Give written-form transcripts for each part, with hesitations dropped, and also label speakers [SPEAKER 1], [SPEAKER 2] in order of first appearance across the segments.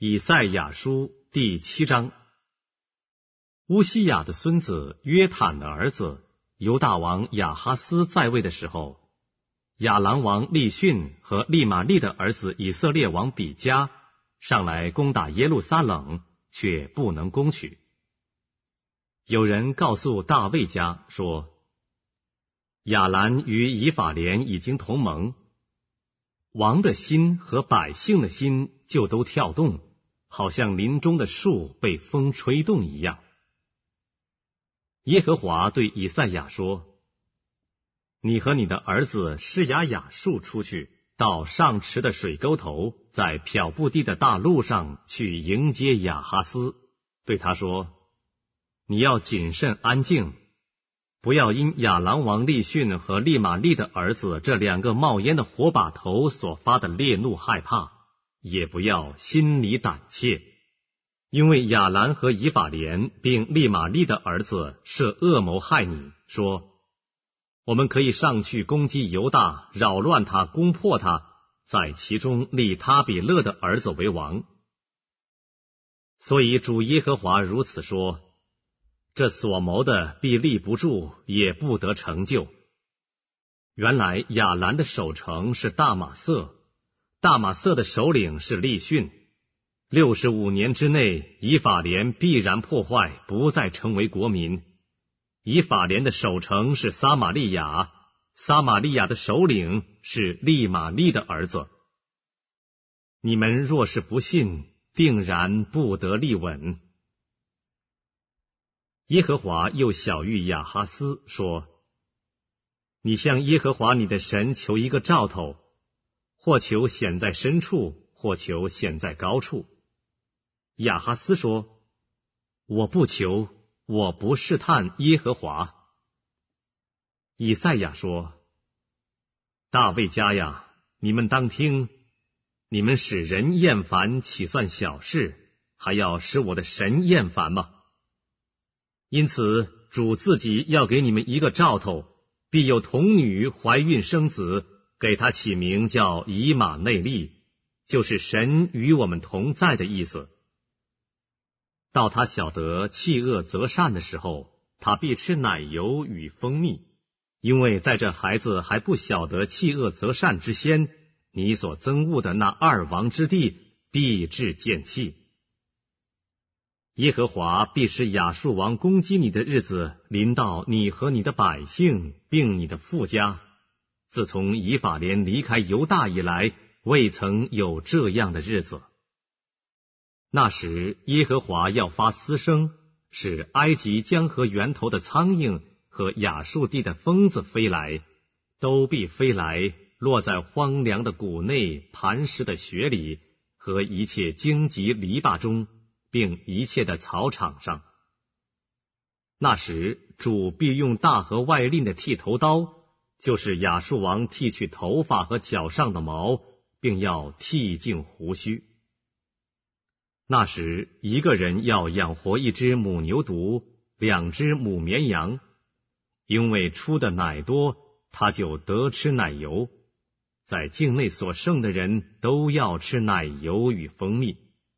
[SPEAKER 1] 以赛亚书第7章。乌西雅的孙子约坦的儿子犹大王亚哈斯在位的时候，亚兰王利逊和利玛利的儿子以色列王比加上来攻打耶路撒冷，却不能攻取。有人告诉大卫家说，亚兰与以法莲已经同盟，王的心和百姓的心就都跳动，好像林中的树被风吹动一样。耶和华对以赛亚说，你和你的儿子施雅雅述出去，到上池的水沟头，在漂布地的大路上去迎接亚哈斯，对他说，你要谨慎安静，不要因亚兰王利逊和利玛利的儿子这2个冒烟的火把头所发的烈怒害怕，也不要心里胆怯，因为亚兰和以法莲并利玛利的儿子设恶谋害你，说，我们可以上去攻击犹大，扰乱他，攻破他，在其中立他比勒的儿子为王。所以主耶和华如此说，这所谋的必立不住，也不得成就。原来亚兰的守城是大马色，大马色的首领是利逊。65年之内，以法莲必然破坏，不再成为国民。以法莲的守城是撒玛利亚，撒玛利亚的首领是利玛利的儿子。你们若是不信，定然不得立稳。耶和华又晓谕亚哈斯说，你向耶和华你的神求一个兆头，或求显在深处，或求显在高处。亚哈斯说，我不求，我不试探耶和华。以赛亚说，大卫家呀，你们当听，你们使人厌烦岂算小事，还要使我的神厌烦吗？因此主自己要给你们一个兆头，必有童女怀孕生子，给他起名叫以马内利，就是神与我们同在的意思。到他晓得弃恶择善的时候，他必吃奶油与蜂蜜，因为在这孩子还不晓得弃恶择善之先，你所憎恶的那2王之地必至见弃。耶和华必使亚述王攻击你的日子临到你和你的百姓，并你的父家。自从以法莲离开犹大以来，未曾有这样的日子。那时耶和华要发嘶声，使埃及江河源头的苍蝇和亚述地的蜂子飞来，都必飞来，落在荒凉的谷内、磐石的穴里和一切荆棘篱笆中，并一切的草场上。那时主必用大河外令的剃头刀，就是亚述王剃去头发和脚上的毛，并要剃净胡须。那时一个人要养活1只母牛犊，2只母绵羊，因为出的奶多，他就得吃奶油。在境内所剩的人都要吃奶油与蜂蜜。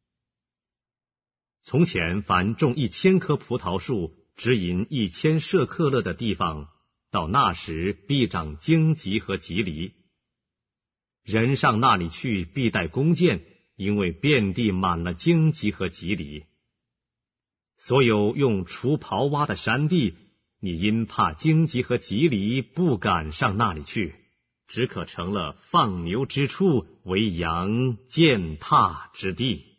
[SPEAKER 1] 从前凡种1000棵葡萄树，只引1000舍客勒的地方，到那时必长荆棘和棘藜。人上那里去，必带弓箭，因为遍地满了荆棘和棘藜。所有用锄刨挖的山地，你因怕荆棘和棘藜，不敢上那里去，只可成了放牛之处，为羊践踏之地。